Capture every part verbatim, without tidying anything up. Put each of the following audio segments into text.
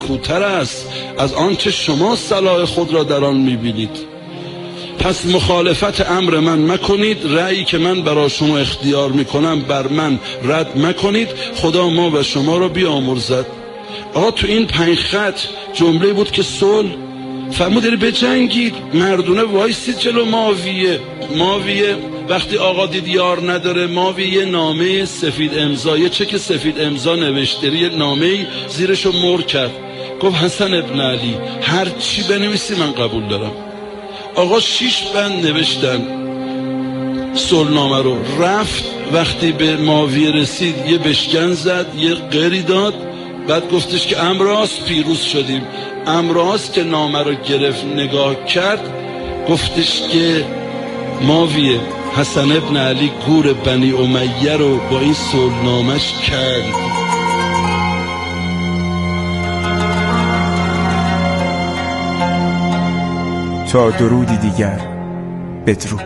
نیکوتر است از آنچه شما صلاح خود را در آن می‌بینید. پس مخالفت امر من مکنید، رأیی که من برای شما اختیار میکنم بر من رد مکنید. خدا ما و شما را بیامرزد. آقا تو این پنج خط جمله بود که صلح فرمودید بجنگید، مردونه وایسید جلو معاویه. معاویه وقتی آقا دید یار نداره، معاویه نامه سفید امضا، یه چک سفید امضا نوشته، یه نامه زیرشو مر کرد، گفت حسن ابن علی هر چی بنویسی من قبول دارم. آقا شیش بند نوشتن صلحنامه رو. رفت وقتی به معاویه رسید یه بشکن زد، یه قری داد، بعد گفتش که امراست پیروز شدیم. امراست که نامه رو گرفت نگاه کرد، گفتش که معاویه حسن ابن علی گور بنی امیه رو با این صلحنامه‌اش کرد. تا درودی دیگر بدرود.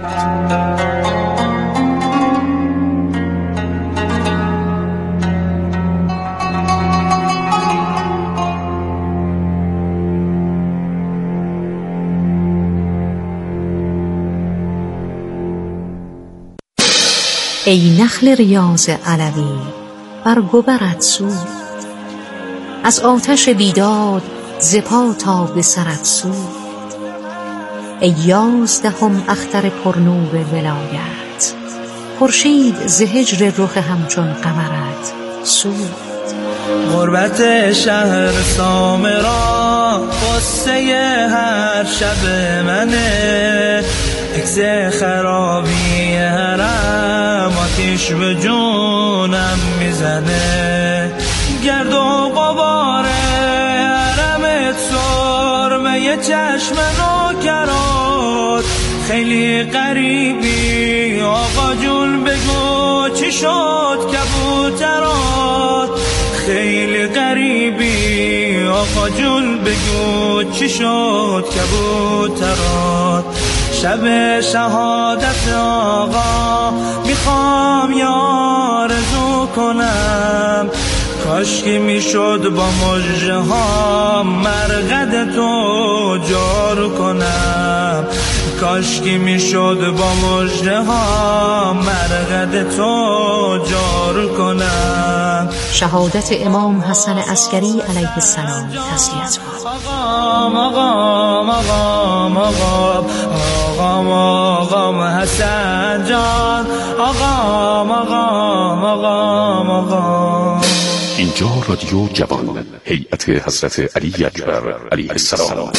ای نخل ریاض علوی بر گوبرت سود، از آتش بیداد ز پا تا به سرت سود. ای یازدهم اختر پرنور ولایت، خورشید ز هجر رخ همچون قمرت سود. غربت شهر سامرا قصه هر شب منه، عکس خرابی حرم آتیش به جونم میزنه. گرد و غبار حرمت سرمه چشم نوکرات، خیلی غریبی آقا جون بگو چی شد کبوترات. خیلی غریبی آقا جون بگو چی شد کبوترات. شب شهادت آقا میخوام یارزو کنم، کاش که میشد با مژه ها مرقد تو جار کنم. کاش که میشد با مژه ها مرقد تو جار کنم. شهادت امام حسن عسکری علیه السلام تسلیت باد. آقام آقام آقام آقام آقام آقام حسن جان، آقام آقام آقام آقام. اینجا رادیو جوان، هیئت حضرت علی اکبر علیه السلام.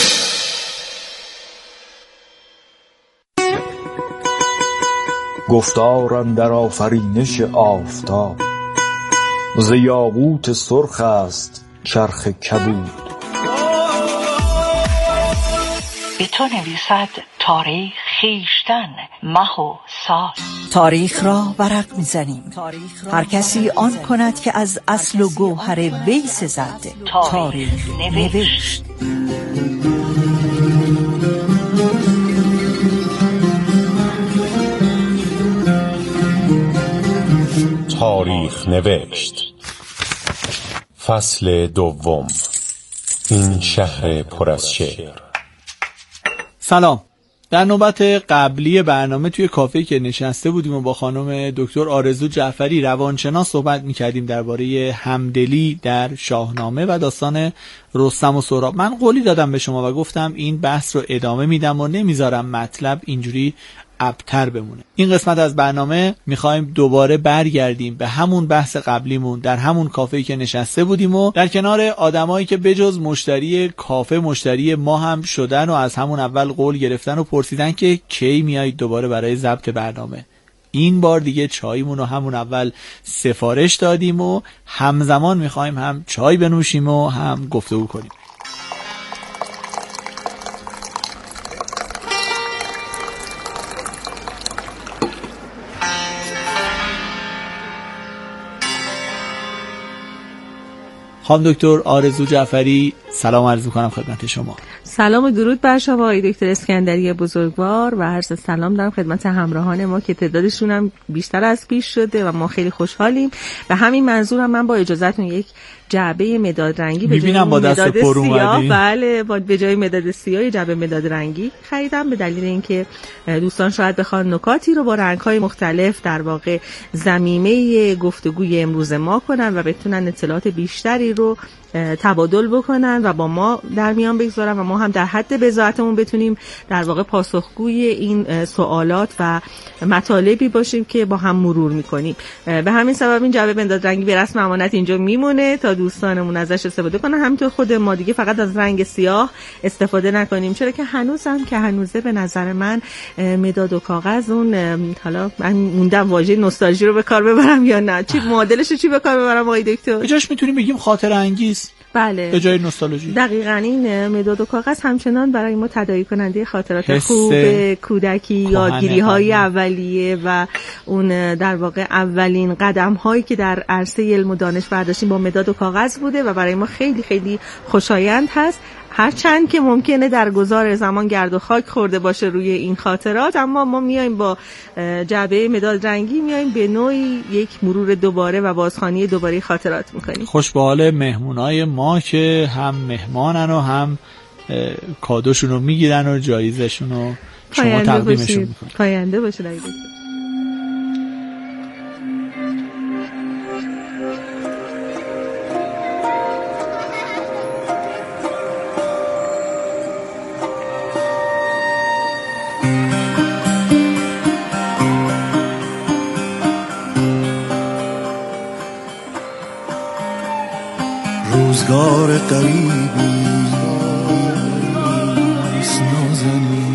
گفتار اندر آفرینش آفتاب، ز یاقوت سرخ است چرخ کبود. به تو نویسد تاریخ خویشتن مه و سال. تاریخ را ورق میزنیم، هر کسی آن کند که از اصل و گوهر وی سزد. تاریخ نوشت. تاریخ نوشت فصل دوم. این شهر پر از شعر. سلام. در نوبت قبلی برنامه توی کافه که نشسته بودیم و با خانم دکتر آرزو جعفری روانشناس صحبت می‌کردیم درباره همدلی در شاهنامه و داستان رستم و سهراب. من قولی دادم به شما و گفتم این بحث رو ادامه میدم و نمیذارم مطلب اینجوری ابتر بمونه. این قسمت از برنامه میخوایم دوباره برگردیم به همون بحث قبلیمون در همون کافه‌ای که نشسته بودیم و در کنار آدمایی که بجز مشتری کافه مشتری ما هم شدن و از همون اول قول گرفتن و پرسیدن که کی میایید دوباره برای ضبط برنامه. این بار دیگه چایمون رو همون اول سفارش دادیم و همزمان میخوایم هم چای بنوشیم و هم گفتگو کنیم. خانم دکتر آرزو جعفری سلام عرض می‌کنم خدمت شما. سلام و درود بر شما آقای دکتر اسکندری بزرگوار و عرض سلام دارم خدمت همراهان ما که تعدادشون هم بیشتر از پیش شده و ما خیلی خوشحالیم. و همین منظورم من با اجازهتون یک جعبه مداد رنگی به جای مداد سیاه، بله با به جای مداد سیاه جعبه مداد رنگی خریدم، به دلیل اینکه دوستان شاید بخوان نکاتی رو با رنگ‌های مختلف در واقع ضمیمه گفتگوی امروز ما کنن و بتونن اطلاعات بیشتری رو تبادل بکنن و با ما در میان بگذارن و ما هم در حد بضاعتمون بتونیم در واقع پاسخگوی این سوالات و مطالبی باشیم که با هم مرور میکنیم. به همین سبب این جعبه مداد رنگی به رسم امانت اینجا میمونه تا دوستانمون ازش استفاده کنن. همینطور خود ما دیگه فقط از رنگ سیاه استفاده نکنیم، چرا که هنوزم که هنوزه به نظر من مداد و کاغذ اون، حالا من موندم واژه نوستالژی رو به کار ببرم یا نه، چی معادلش رو چی به کار ببرم آقای دکتر؟ به جاش میتونیم بگیم خاطره انگیز. بله، به جای نوستالژی. دقیقاً این مداد و کاغذ همچنان برای ما تداعی کننده خاطرات خوب کودکی، یادگیری‌های اولیه و اون در واقع اولین قدم‌هایی که در عرصه علم و دانش برداشتیم با مداد و کاغذ بوده و برای ما خیلی خیلی خوشایند هست. هرچند که ممکنه در گذار زمان گرد و خاک خورده باشه روی این خاطرات، اما ما میایم با جعبه مداد رنگی میایم به نوعی یک مرور دوباره و بازخوانی دوباره خاطرات میکنیم. خوش به حال مهمونای ما که هم مهمانن و هم کادوشون رو میگیرن و جایزشون رو شما تقدیمشون میکنید. پاینده باشید. روزگار قریبی است نازنین،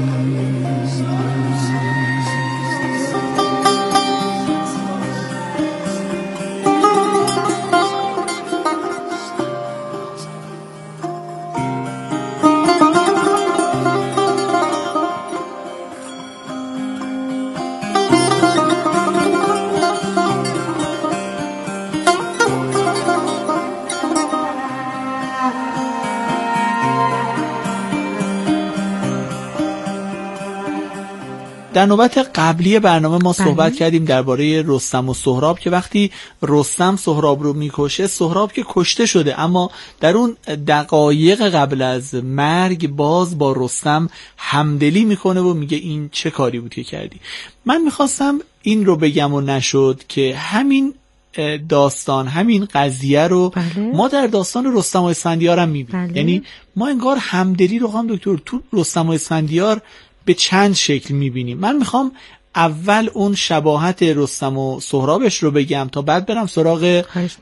در نوبت قبلی برنامه ما صحبت بله. کردیم درباره رستم و سهراب که وقتی رستم سهراب رو میکشه، سهراب که کشته شده اما در اون دقایق قبل از مرگ باز با رستم همدلی میکنه و میگه این چه کاری بود که کردی. من میخواستم این رو بگم و نشد که همین داستان، همین قضیه رو بله. ما در داستان رستم و اسفندیار هم میبینیم. بله. یعنی ما انگار همدلی رو هم دکتر تو رستم و اسفندیار به چند شکل میبینیم. من میخوام اول اون شباهت رستم و سهرابش رو بگم تا بعد برم سراغ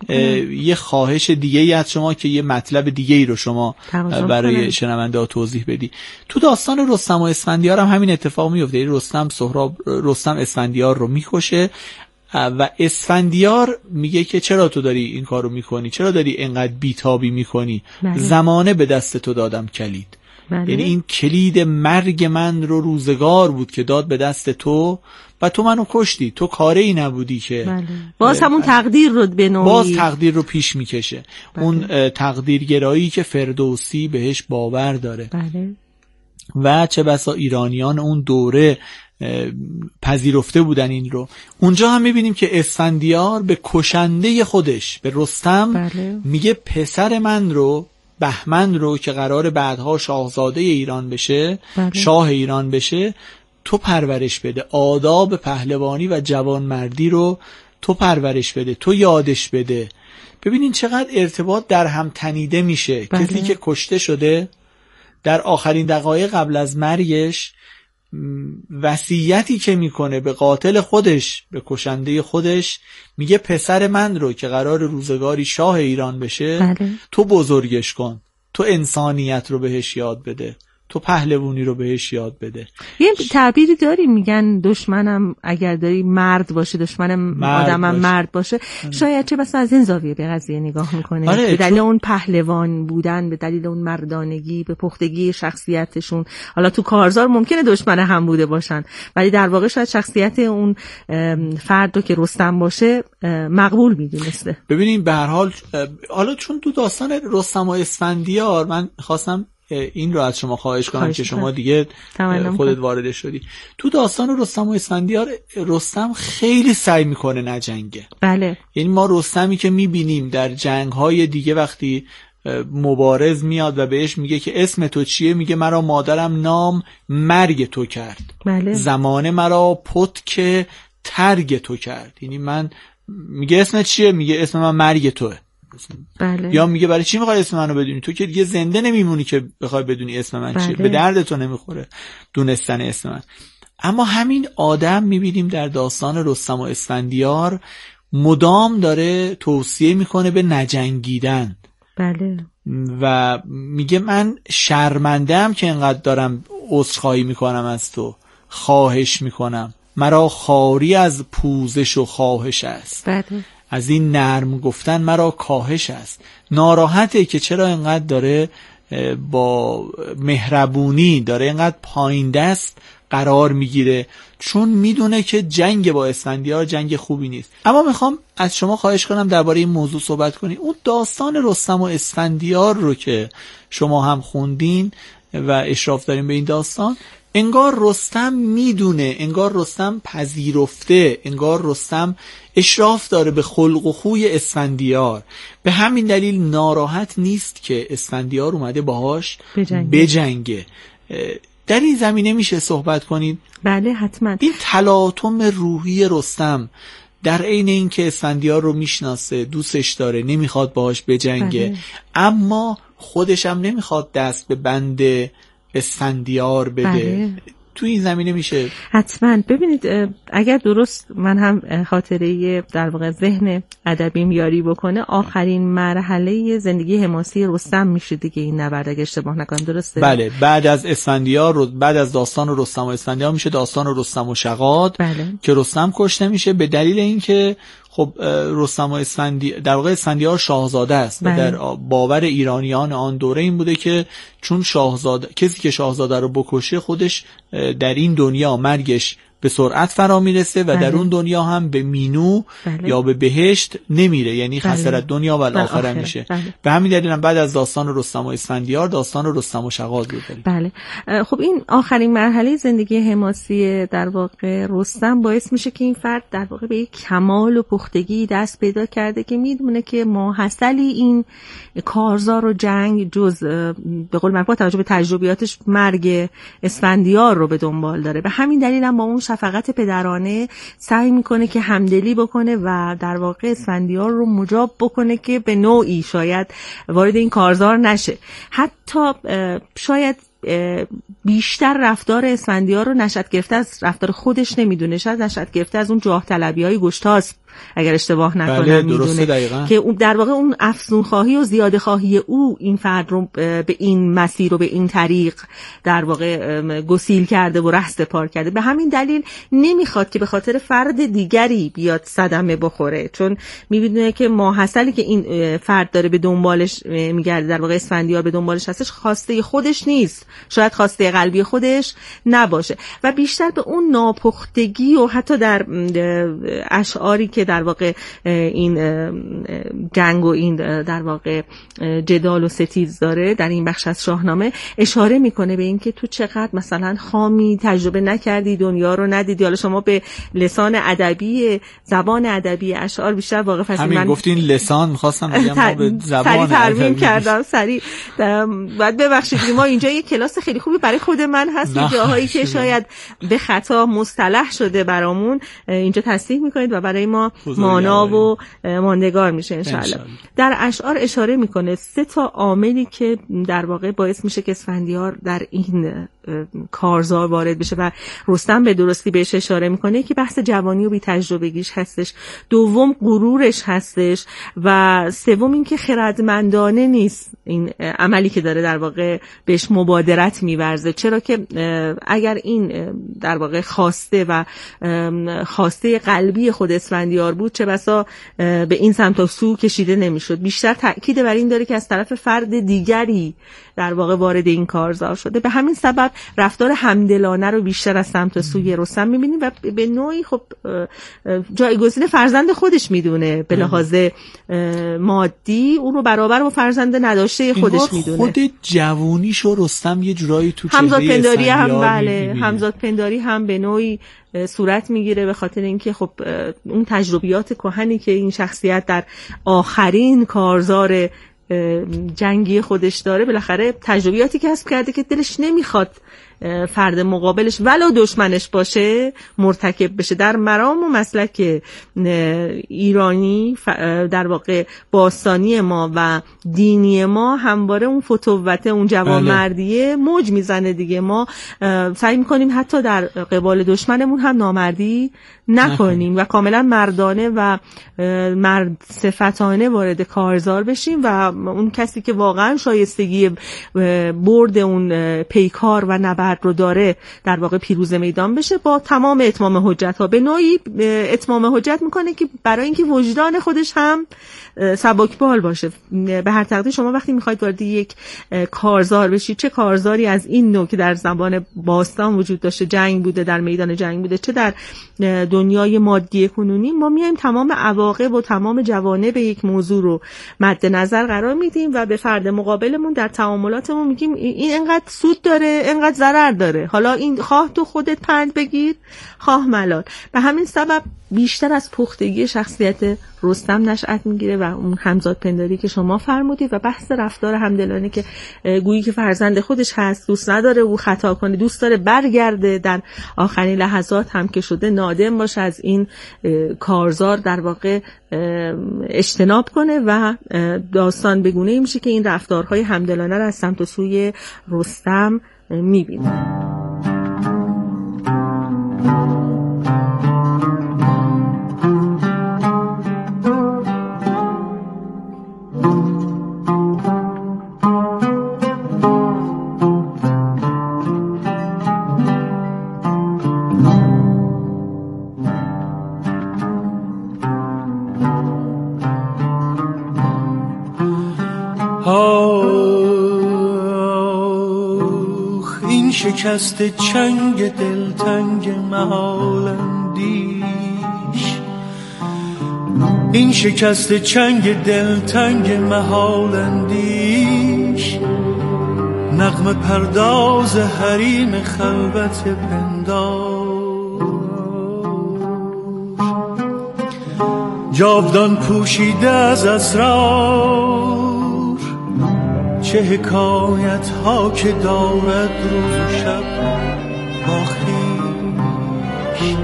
یه خواهش دیگه ای از شما که یه مطلب دیگه ای رو شما برای شنونده ها توضیح بدی. تو داستان رستم و اسفندیار هم همین اتفاق میفته. رستم سهراب رستم اسفندیار رو میکشه و اسفندیار میگه که چرا تو داری این کارو میکنی، چرا داری اینقدر بیتابی میکنی، زمانه به دست تو دادم کلید. بله. یعنی این کلید مرگ من رو روزگار بود که داد به دست تو و تو منو کشتی، تو کاری ای نبودی که بله. باز همون تقدیر رو به نوعی باز تقدیر رو پیش میکشه. بله. اون تقدیرگرایی که فردوسی بهش باور داره. بله. و چه بسا ایرانیان اون دوره پذیرفته بودن این رو. اونجا هم میبینیم که اسفندیار به کشنده خودش به رستم بله. میگه پسر من رو، بهمن رو که قرار بعدها شاهزاده ایران بشه، بله. شاه ایران بشه، تو پرورش بده، آداب پهلوانی و جوانمردی رو تو پرورش بده، تو یادش بده. ببینین چقدر ارتباط در هم تنیده میشه. بله. کسی که کشته شده در آخرین دقایق قبل از مرگش وصیتی که میکنه به قاتل خودش، به کشنده خودش، میگه پسر من رو که قرار روزگاری شاه ایران بشه بله. تو بزرگش کن، تو انسانیت رو بهش یاد بده، تو پهلوانی رو بهش یاد بده. یه تعبیری داری میگن دشمنم اگر داری مرد باشه، دشمنم مرد آدمم باشه. مرد باشه. شاید چه بسا از این زاویه به قضیه نگاه میکنه. آره، به دلیل تو... اون پهلوان بودن، به دلیل اون مردانگی، به پختگی شخصیتشون. حالا تو کارزار ممکنه دشمن هم بوده باشن، ولی در واقع شاید شخصیت اون فرد رو که رستم باشه مقبول میدونسته. ببینیم به هر حال حالا چون تو داستان رستم و اسفندیار من خواستم این رو از شما خواهش کنم که شما دیگه خودت وارد شدی. تو داستان رستم و اسفندیار، رستم خیلی سعی میکنه نجنگه. بله. یعنی ما رستمی که میبینیم در جنگ‌های دیگه وقتی مبارز میاد و بهش میگه که اسم تو چیه، میگه مرا مادرم نام مرگ تو کرد. بله. زمانه مرا پتک ترگ تو کرد. یعنی من میگه اسم چیه، میگه اسم من مرگ توه. بله. یا میگه برای چی میخوای اسم منو بدونی؟ تو که دیگه زنده نمیمونی که بخوای بدونی اسم من بله. چیه، به درد تو نمیخوره دونستن اسم من. اما همین آدم میبینیم در داستان رستم و اسفندیار مدام داره توصیه میکنه به نجنگیدن. بله. و میگه من شرمندم که انقدر دارم عذرخواهی میکنم از تو، خواهش میکنم، مرا خاری از پوزش و خواهش است. بله. از این نرم گفتن مرا کاهش است. ناراحته که چرا اینقدر داره با مهربونی داره اینقدر پایین دست قرار میگیره، چون میدونه که جنگ با اسفندیار جنگ خوبی نیست. اما میخوام از شما خواهش کنم درباره این موضوع صحبت کنی. اون داستان رستم و اسفندیار رو که شما هم خوندین و اشراف دارین به این داستان، انگار رستم میدونه، انگار رستم پذیرفته، انگار رستم اشراف داره به خلق و خوی اسفندیار. به همین دلیل ناراحت نیست که اسفندیار اومده باهاش بجنگه, بجنگه. در این زمینه میشه صحبت کنید؟ بله حتما. این تلاطم روحی رستم در عین این که اسفندیار رو میشناسه، دوستش داره، نمیخواد باهاش بجنگه، بله. اما خودش هم نمیخواد دست به بند اسفندیار بده. بله. تو این زمینه میشه حتما. ببینید اگر درست من هم خاطره در واقع ذهن ادبیم یاری بکنه، آخرین مرحله زندگی حماسی رستم میشه دیگه این نبرد، اگه اشتباه نکنم. درسته؟ بله. بعد از اسفندیار، بعد از داستان رستم و اسفندیار میشه داستان رستم و شغاد. بله. که رستم کشته میشه به دلیل اینکه خب رستم و اسفندیار در واقع اسفندیار شاهزاده است. بله. در باور ایرانیان آن دوره این بوده که چون شاهزاده، کسی که شاهزاده رو بکشه خودش در این دنیا مرگش به سرعت فرا میرسه و بله. در اون دنیا هم به مینو بله. یا به بهشت نمیره، یعنی بله. خسرت دنیا و الاخره میشه. بله. به همین دلیل هم بعد از داستان رستم و اسفندیار داستان رستم و شغاد رو داریم. بله. خب این آخرین مرحله زندگی حماسی در واقع رستم باعث میشه که این فرد در واقع به یک کمال و پختگی دست پیدا کرده که میدونه که ماحصلی این کارزار و جنگ جز به قول معروف توجه به تجربیاتش مرگ اسفندیار رو به دنبال داره. به همین دلیل هم با اون شفقت پدرانه سعی میکنه که همدلی بکنه و در واقع اسفندیار رو مجاب بکنه که به نوعی شاید وارد این کارزار نشه. حتی شاید بیشتر رفتار اسفندیار رو نشأت گرفته از رفتار خودش نمیدونه، شاید نشأت گرفته از اون جاه طلبی‌های گشتاسپ اگر اشتباه نکنم. بله میدونه که اون در واقع اون افزون خواهی و زیاده خواهی او این فرد رو به این مسیر و به این طریق در واقع گسیل کرده و ره سپار کرده. به همین دلیل نمیخواد که به خاطر فرد دیگری بیاد صدمه بخوره، چون میبینه که ماحصلی که این فرد داره به دنبالش میگرده، در واقع اسفندیار به دنبالش هستش، خواسته خودش نیست، شاید خواسته قلبی خودش نباشه و بیشتر به اون ناپختگی و حتی در اشعاری که در واقع این جنگ و این در واقع جدال و ستیز داره در این بخش از شاهنامه اشاره میکنه به این که تو چقدر مثلا خامی، تجربه نکردی، دنیا رو ندیدی. حالا شما به لسان ادبی، زبان ادبی اشعار بیشتر واقف هستید. همین من گفتین لسان، می‌خواستم بگم ما به زبان ترمیم کردم سریع. بعد ببخشید ما اینجا یه کلاس خیلی خوبی برای خود من هست، جاهایی که شاید به خطا مصطلح شده برامون اینجا تصحیح میکنید و برای ما مانا و ماندگار میشه انشالله. در اشعار اشاره میکنه سه تا عاملی که در واقع باعث میشه که اسفندیار در این کارزار وارد بشه و رستم به درستی بهش اشاره میکنه که بحث جوانی و بی تجربگیش هستش، دوم غرورش هستش و سوم این که خردمندانه نیست این عملی که داره در واقع بهش مبادرت میورزه. چرا که اگر این در واقع خواسته و خواسته قلبی خود اسفندیار بود چه بسا به این سمت و سو کشیده نمیشد. بیشتر تأکید بر این داره که از طرف فرد دیگری در واقع وارد این کارزار شده. به همین سبب رفتار همدلانه رو بیشتر از سمت سوی رستم میبینیم و به نوعی خب جایگزین فرزند خودش میدونه، به لحاظ مادی اون رو برابر با فرزند نداشته خودش میدونه. خود جوونیشو رستم یه جورایی تو چهره همزاد پنداری هم بله می‌بینی. همزاد پنداری هم به نوعی صورت میگیره، به خاطر اینکه خب اون تجربیات کهنی که این شخصیت در آخرین کارزار جنگی خودش داره، بالاخره تجربیاتی کسب کرده که دلش نمیخواد فرد مقابلش ولو دشمنش باشه مرتکب بشه. در مرام و مسلک ایرانی در واقع باستانی ما و دینی ما همواره اون فتوته، اون جوانمردیه موج میزنه دیگه. ما سعی میکنیم حتی در قبال دشمنمون هم نامردی نکنیم و کاملا مردانه و مرد صفتانه وارد کارزار بشیم و اون کسی که واقعا شایستگی برد اون پیکار و نبرد رو داره در واقع پیروز میدان بشه با تمام اتمام حجت ها. به نوعی اتمام حجت میکنه که برای اینکه وجدان خودش هم سبکبال باشه. به هر تقدیر شما وقتی میخواید وارد یک کارزار بشید، چه کارزاری از این نوع که در زمان باستان وجود داشته، جنگ بوده، در میدان جنگ بوده، چه در دنیای مادی کنونی، ما میایم تمام عواقب و تمام جوانب یک موضوع رو مد نظر قرار میدیم و به فرد مقابلمون در تعاملاتمون میگیم این اینقدر سود داره، اینقدر ضرر داره، حالا این خواه تو خودت پند بگیر، خواه ملال. به همین سبب بیشتر از پختگی شخصیت رستم نشأت میگیره و اون همزاد پنداری که شما فرمودید و بحث رفتار همدلانه که گویی که فرزند خودش هست، دوست نداره او خطا کنه، دوست داره برگرده، در آخرین لحظات هم که شده نادم باشه از این کارزار در واقع اجتناب کنه و داستان بگونه میشه که این رفتارهای همدلانه رو از سمت و سوی رستم میبینه. شکست چنگ دلتنگ محال اندیش، این شکست چنگ دلتنگ محال اندیش، نغمه پرداز حریم خلوت پندار، جاودان پوشیده از اسرار، چه حکایت ها که دارد روز و شب با خویش.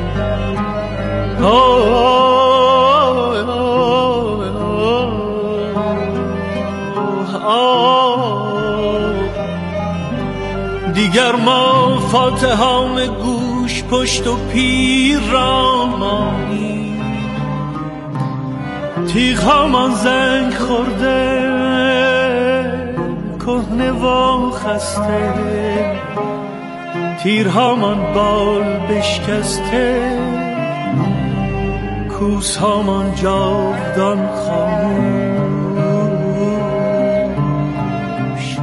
دیگر ما فاتحان گوش پشت و پیر را مانیم، تیغ هامان زنگ خورده کهنه و خسته، تیرهامان بال بشکسته، کوس هامان جاودان خاموش.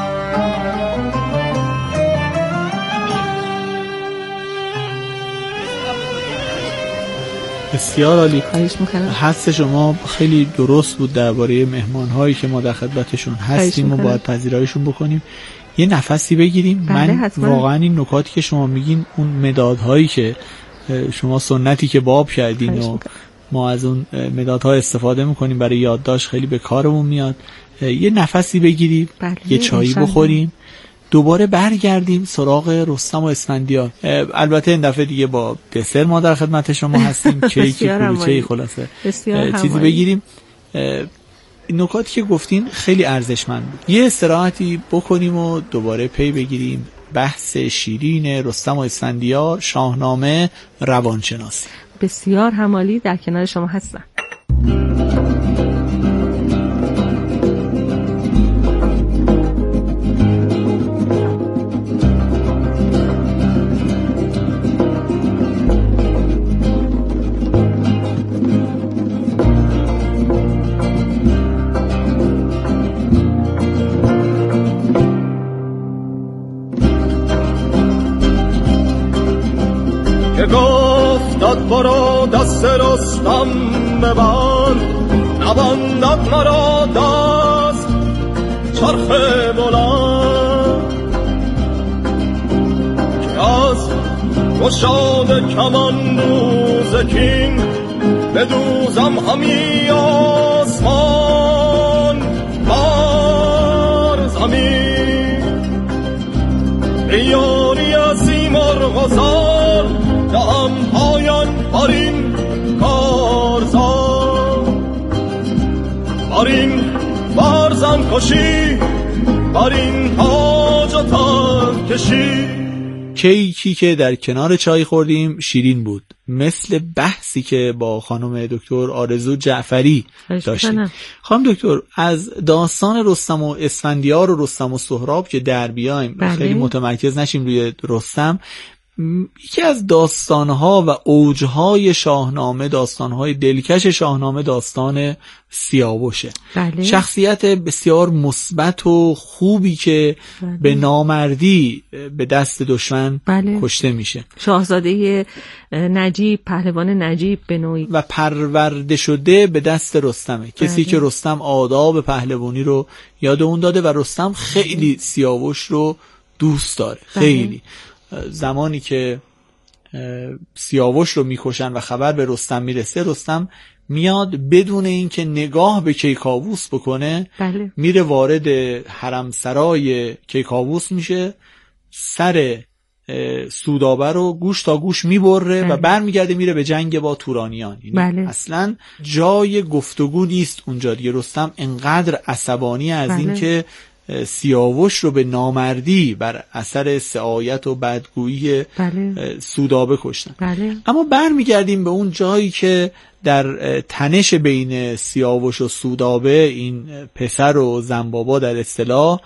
بسیار عالی. خواهش میکنم. حس شما خیلی درست بود درباره مهمان هایی که ما در خدمتشون هستیم و باید پذیرایشون بکنیم. یه نفسی بگیریم. بله من حتما. واقعا این نکاتی که شما میگین، اون مدادهایی که شما سنتی که باب کردین و ما از اون مدادها استفاده میکنیم برای یادداشت، خیلی به کارمون میاد. یه نفسی بگیریم، بله. یه چایی بخوریم، دوباره برگردیم سراغ رستم و اسفندیار. البته این دفعه دیگه با دسر ما در خدمت شما هستیم، کیک کلوچه‌ای خلاصه چیزی بگیریم. نکاتی که گفتین خیلی ارزشمند بود. یه استراحتی بکنیم و دوباره پی بگیریم بحث شیرین رستم و اسفندیار، شاهنامه، روانشناسی. بسیار همالی، در کنار شما هستم. گفت داد برو دست رستم ببند نبندد مرا دست چرخ بلند که از گشاد کمان روز کین بدوزم همی آسمان بر زمین بیاری از این مرغزار دهم پایان بر این کارزار بر این فرزند کشی بر این تاج و تخت کشی. کیکی که در کنار چای خوردیم شیرین بود، مثل بحثی که با خانم دکتر آرزو جعفری داشتیم. خانم دکتر، از داستان رستم و اسفندیار و رستم و سهراب که در بیایم، بله. خیلی متمرکز نشیم روی رستم، یکی از داستانها و اوجهای شاهنامه، داستانهای دلکش شاهنامه، داستان سیاوشه. بله. شخصیت بسیار مثبت و خوبی که بله. به نامردی به دست دشمن بله. کشته میشه. شاهزاده نجیب، پهلوان نجیب به نوعی، و پرورده شده به دست رستمه. بله. کسی که رستم آداب پهلوانی رو یاد اون داده و رستم خیلی سیاوش رو دوست داره. بله. خیلی زمانی که سیاوش رو میکشن و خبر به رستم میرسه، رستم میاد بدون اینکه نگاه به کیکاووس بکنه بله. میره وارد حرم سرای کیکاووس میشه، سر سودابه رو گوش تا گوش میبره بله. و برمیگرده میره به جنگ با تورانیان. یعنی بله. اصلا جای گفتگو نیست اونجا دیگه. رستم انقدر عصبانی از بله. این که سیاوش رو به نامردی بر اثر سعایت و بدگویی بله. سودابه کشتن. بله. اما برمیگردیم به اون جایی که در تنش بین سیاوش و سودابه، این پسر و زن بابا در اصطلاح،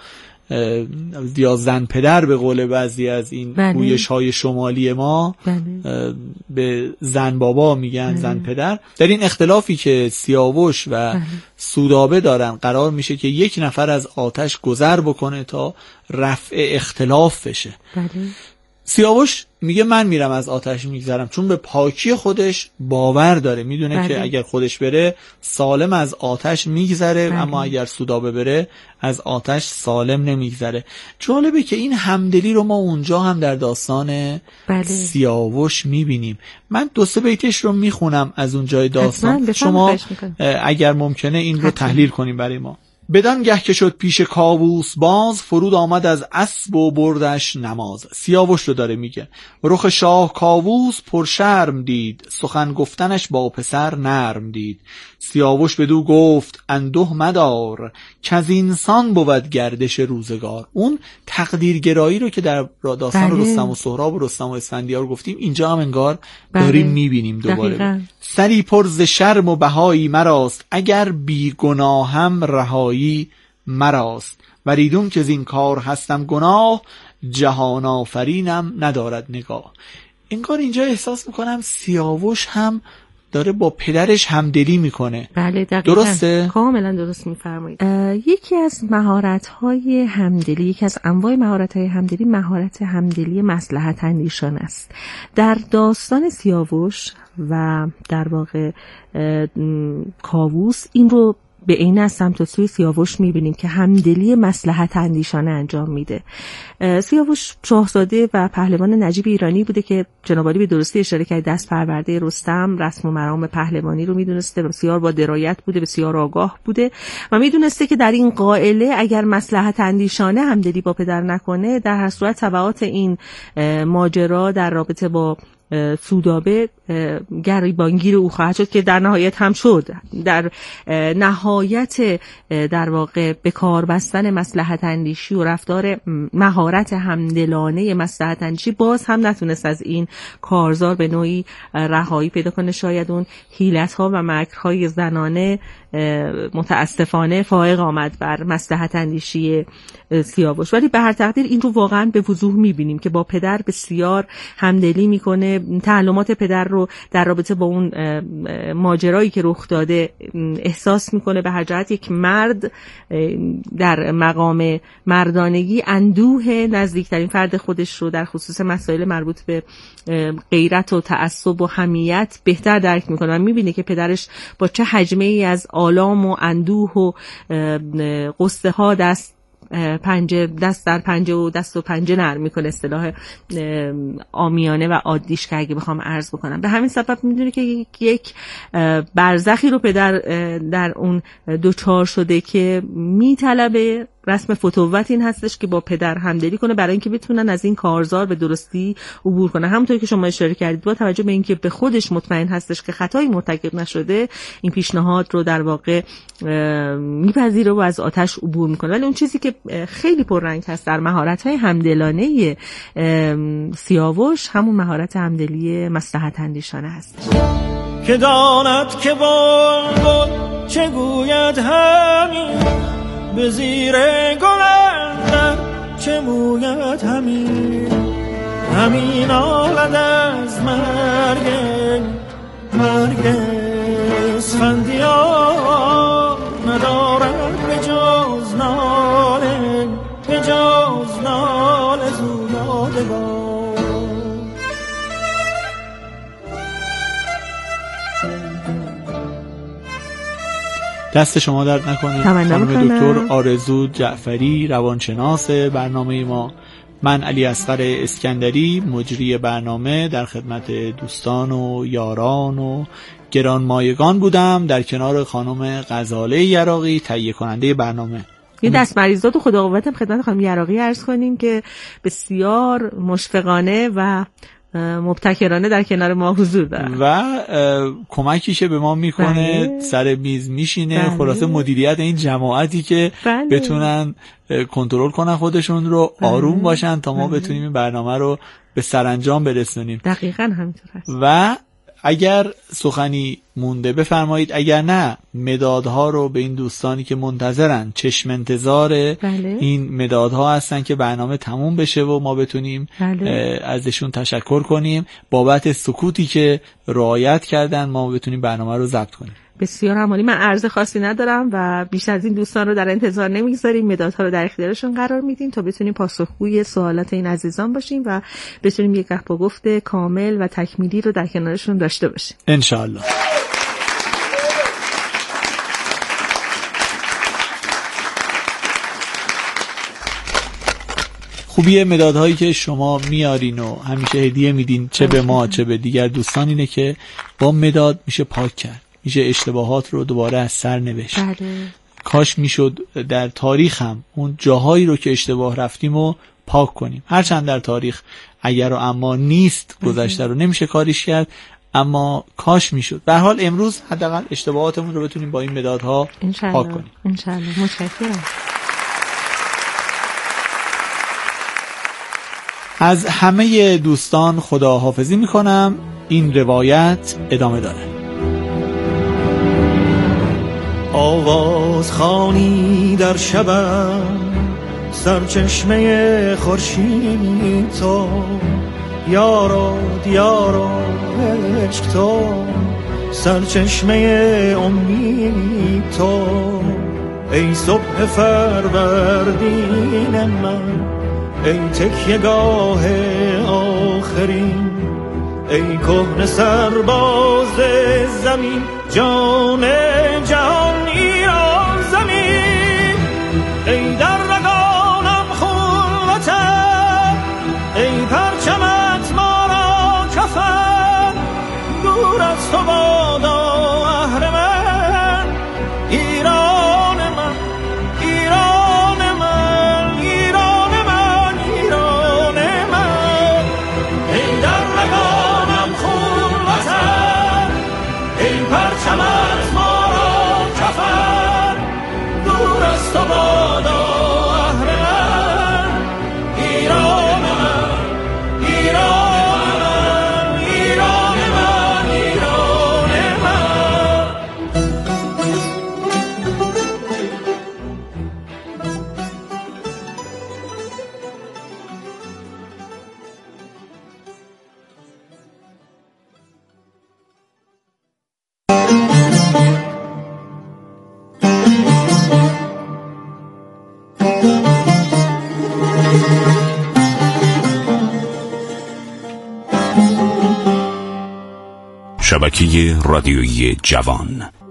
یا زن پدر به قول بعضی از این بله. گویش های شمالی ما بله. به زن بابا میگن بله. زن پدر، در این اختلافی که سیاوش و بله. سودابه دارن قرار میشه که یک نفر از آتش گذر بکنه تا رفع اختلاف بشه. بله. سیاوش میگه من میرم از آتش میگذرم، چون به پاکی خودش باور داره، میدونه بله. که اگر خودش بره سالم از آتش میگذره بله. اما اگر سودابه بره از آتش سالم نمیگذره. جالبه که این همدلی رو ما اونجا هم در داستان بله. سیاوش میبینیم. من دو سه بیتش رو میخونم از اون جای داستان، شما اگر ممکنه این رو تحلیل کنیم برای ما. بدان گه که شد پیش کاووس باز، فرود آمد از اسب و بردش نماز. سیاوش رو داره میگه. رخ شاه کاووس پر شرم دید، سخن گفتنش با پسر نرم دید. سیاوش بدو گفت انده مدار، که از اینسان بود گردش روزگار. اون تقدیرگرایی رو که در داستان بله. رستم و سهراب و رستم و اسفندیار گفتیم، اینجا هم انگار بله. داریم میبینیم دوباره. سری پر ز شرم و بهایی مراست، اگر بی گناهم رهایی مراست. وریدون که زین کار هستم گناه، جهان آفرینم ندارد نگاه. انگار اینجا احساس میکنم سیاوش هم داره با پدرش همدلی میکنه. بله دقیقاً. درسته؟ کاملا درست میفرمایید. یکی از مهارت‌های همدلی، یکی از انواع مهارت‌های همدلی، مهارت همدلی مصلحت اندیشان است. در داستان سیاوش و در واقع کاووس این رو به عین از سمت و سوی سیاوش میبینیم که همدلی مصلحت اندیشانه انجام میده. سیاوش شاهزاده و پهلوان نجیب ایرانی بوده که جناب عالی به درستی اشاره کرد، دست پرورده رستم، رسم و مرام پهلوانی رو میدونسته، بسیار با درایت بوده، بسیار آگاه بوده و میدونسته که در این قائله اگر مصلحت اندیشانه همدلی با پدر نکنه، در هر صورت تبعات این ماجرا در رابطه با سودابه گریبانگیر او خواهد شد که در نهایت هم شد. در نهایت در واقع به کار بستن مصلحت اندیشی و رفتار مهارت همدلانه مصلحت اندیشی باز هم نتونست از این کارزار به نوعی رهایی پیدا کنه. شاید اون حیلت‌ها و مکرهای زنانه متاسفانه فائق آمد بر مصلحت اندیشی سیاوش، ولی به هر تقدیر این رو واقعا به وضوح میبینیم که با پدر بسیار همدلی میکنه، تعلمات پدر رو در رابطه با اون ماجرایی که رخ داده احساس میکنه. به هر جهت یک مرد در مقام مردانگی اندوه نزدیکترین فرد خودش رو در خصوص مسائل مربوط به غیرت و تعصب و حمیت بهتر درک میکنه و میبینه که پدرش با چه حجمه ای از آلام و اندوه و قصه ها دست پنجه دست در پنجه و دست و پنجه نرم میکنه، اصطلاح عامیانه و عادیش که اگه بخوام عرض بکنم. به همین سبب میدونه که یک برزخی رو پدر در اون دوچار شده که میطلبه. رسم فتوت این هستش که با پدر همدلی کنه برای اینکه بتونن از این کارزار به درستی عبور کنه. همونطور که شما اشاره کردید با توجه به اینکه به خودش مطمئن هستش که خطایی مرتکب نشده، این پیشنهاد رو در واقع میپذیره و از آتش عبور میکنه. ولی اون چیزی که خیلی پررنگ هست در مهارت‌های همدلانه سیاوش، همون مهارت همدلی مصلحت اندیشانه هست که داند که بلبل چه گوید همین، به زیر گلندر چه موید همین، همین آلد از مرگ مرگ اسفندیار، ندارد به جز ناله به جز ناله زویادگار. دست شما درد نکنه خانم دکتر آرزو جعفری، روانشناس برنامه ما. من علی اصغر اسکندری، مجری برنامه، در خدمت دوستان و یاران و گرانمایگان بودم در کنار خانم غزاله یراقی، تهیه کننده برنامه. یه دست مریضات و خدا قوتم خدمت خانم یراقی عرض کنیم که بسیار مشفقانه و مبتکرانه در کنار ما حضور دارن و کمکیشه به ما میکنه. بله. سر میز میشینه. بله. خلاصه مدیریت این جماعتی که بله. بتونن کنترل کنن خودشون رو. بله. آروم باشن تا ما بله. بتونیم این برنامه رو به سرانجام برسونیم. دقیقاً همینطور هست. و اگر سخنی مونده بفرمایید، اگر نه مدادها رو به این دوستانی که منتظرن، چشم انتظار بله. این مدادها هستن که برنامه تموم بشه و ما بتونیم بله. ازشون تشکر کنیم بابت سکوتی که رعایت کردن، ما بتونیم برنامه رو ضبط کنیم. بسیار عالی. من عرض خاصی ندارم و بیش از این دوستان رو در انتظار نمیگذاریم. مدادها رو در اختیارشون قرار میدیم تا بتونیم پاسخگوی سوالات این عزیزان باشیم و بتونیم یک گپ و گفت کامل و تکمیلی رو در کنارشون داشته باشیم ان شاء الله. خوبی مدادهایی که شما میارین و همیشه هدیه میدین، چه به ما چه به دیگر دوستان، اینه که با مداد میشه پاک کرد، میشه اشتباهات رو دوباره از سر نوشت. بله. کاش میشد در تاریخ هم اون جاهایی رو که اشتباه رفتیم و پاک کنیم. هرچند در تاریخ اگر و اما نیست، گذشته رو نمیشه کاریش کرد، اما کاش میشد. به هر حال امروز حداقل اشتباهاتمون رو بتونیم با این مدادها پاک کنیم. ان شاء الله. متشکرم. از همه دوستان خداحافظی میکنم. این روایت ادامه داره. آواز خوانی در شبم، سرچشمه خورشید تو، یارو دیارو عشق تو، سرچشمه امید تو، ای صبح فروردین من، ای تکیه‌گاه آخرین، ای کهنه سرباز زمین، جان جهان ایران زمین، ای در رگانم خلوتم، ای پرچمت ما را کفن، دور از تو بادا اهرمن، ایران من ایران من ایران من ایران من، ای در رگانم خلوتم، ای پرچمت ما را کفن. شبکه رادیویی جوان.